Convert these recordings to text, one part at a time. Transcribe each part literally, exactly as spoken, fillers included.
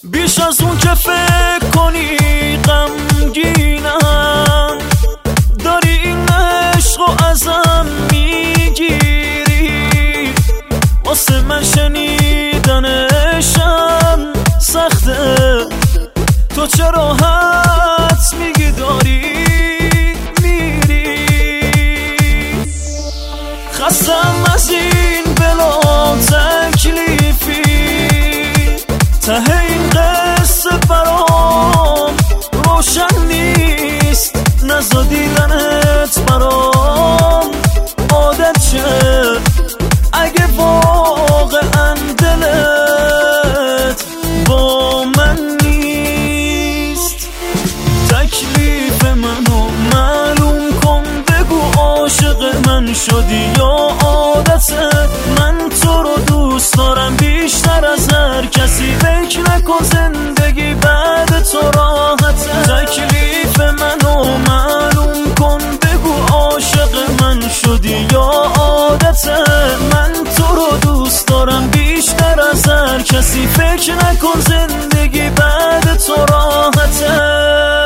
بیش از اون که فکر کنی غمگینم، داری این عشق و ازم میگیری. واسه من شنیدنشم سخته، تو چرا حدس میگی داری میری. خستم از این بلا تکلیفی، ته این قصه برام روشن نیست. نزا دیدنت برام عادت شه، اگه واقعا دلت با من نیست. تکلیف منو معلوم کن، بگو عاشق من شدی یا عادته. من تو رو دوست دارم بیشتر از هر کسی، فکر نکن زندگی بعد تو راحته. تکلیف منو معلوم کن، بگو عاشق من شدی یا عادته. من تو رو دوست دارم بیشتر از هر کسی، فکر نکن زندگی بعد تو راحته.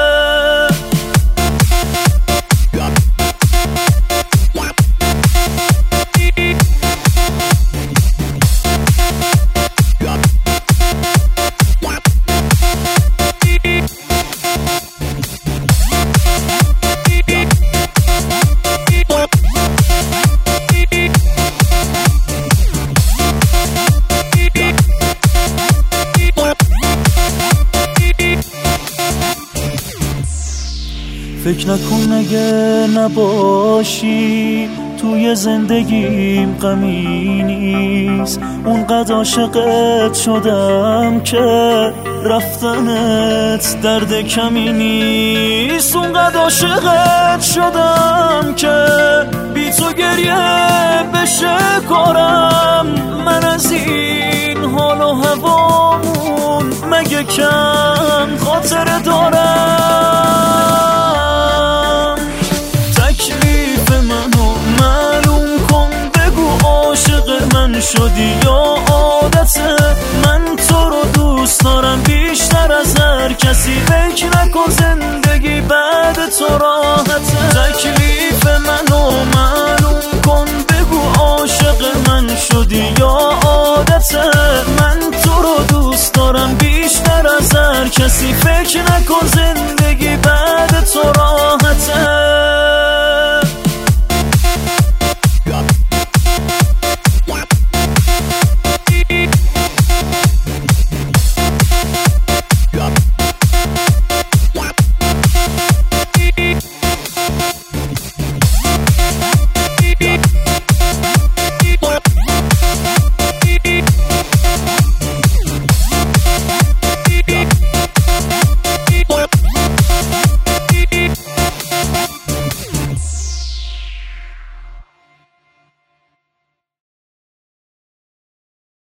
فکر نکن اگه نباشی توی زندگیم غمی نیست. اونقدر عاشقت شدم که رفتنت درد کمی نیست. اونقدر عاشقت شدم که بی تو گریه بشه کارم. من از این حال و هوامون مگه کم خاطر دارم. شدی یا عادته. من تو رو دوست دارم بیشتر از هر کسی، فکر نکن زندگی بعد تو راحته. تکلیف منو معلوم کن، بگو عاشق من شدی یا عادته. من تو رو دوست دارم بیشتر از هر کسی، فکر نکن